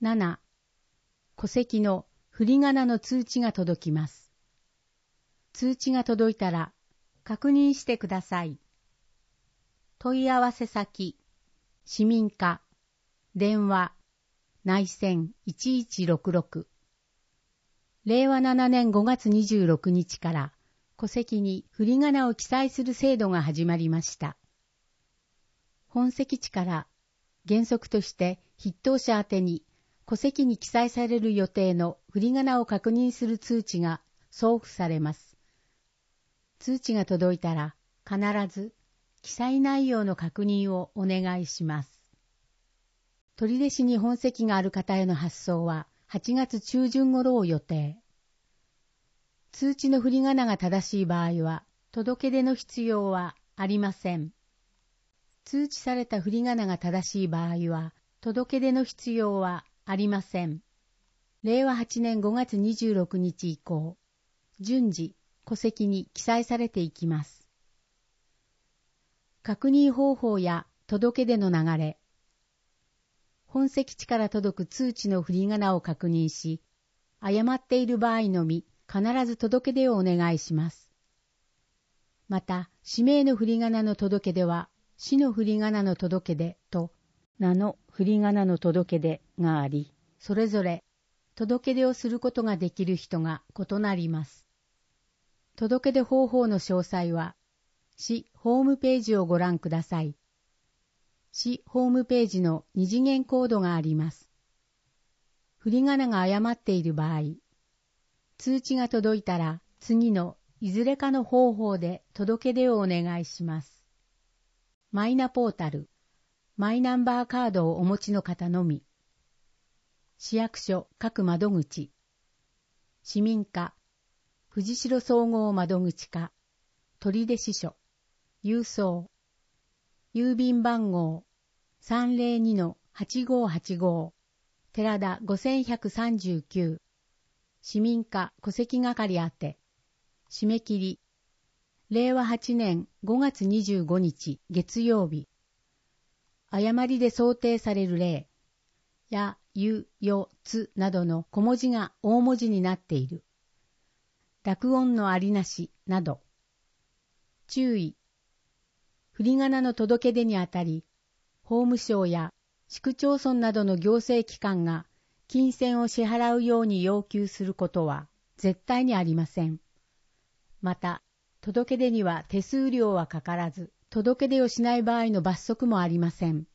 7、戸籍の振り仮名の通知が届きます。通知が届いたら確認してください。問い合わせ先、市民課、電話、内線1166。令和7年5月26日から戸籍に振り仮名を記載する制度が始まりました。本籍地から原則として筆頭者宛てに戸籍に記載される予定の振り仮名を確認する通知が送付されます。通知が届いたら必ず記載内容の確認をお願いします。取手市に本籍がある方への発送は8月中旬頃を予定。通知の振り仮名が正しい場合は届け出の必要はありません。通知された振り仮名が正しい場合は届け出の必要はありません。令和8年5月26日以降、順次戸籍に記載されていきます。確認方法や届け出の流れ。本籍地から届く通知の振り仮名を確認し、誤っている場合のみ必ず届け出をお願いします。また、氏名の振り仮名の届け出は、市の振り仮名の届け出と名の振り仮名の届け出があり、それぞれ届け出をすることができる人が異なります。届け出方法の詳細は、市ホームページをご覧ください。市ホームページの二次元コードがあります。振り仮名が誤っている場合、通知が届いたら次のいずれかの方法で届け出をお願いします。マイナポータル、マイナンバーカードをお持ちの方のみ。市役所各窓口、市民課、藤代総合窓口課、取手支所、郵送、郵便番号 302-8585 寺田5139市民課戸籍係宛て締め切り令和8年5月25日月曜日誤りで想定される例や、ゆ、よ、つなどの小文字が大文字になっている濁音のありなしなど注意振り仮名の届け出にあたり、法務省や市区町村などの行政機関が金銭を支払うように要求することは絶対にありません。また、届け出には手数料はかからず、届け出をしない場合の罰則もありません。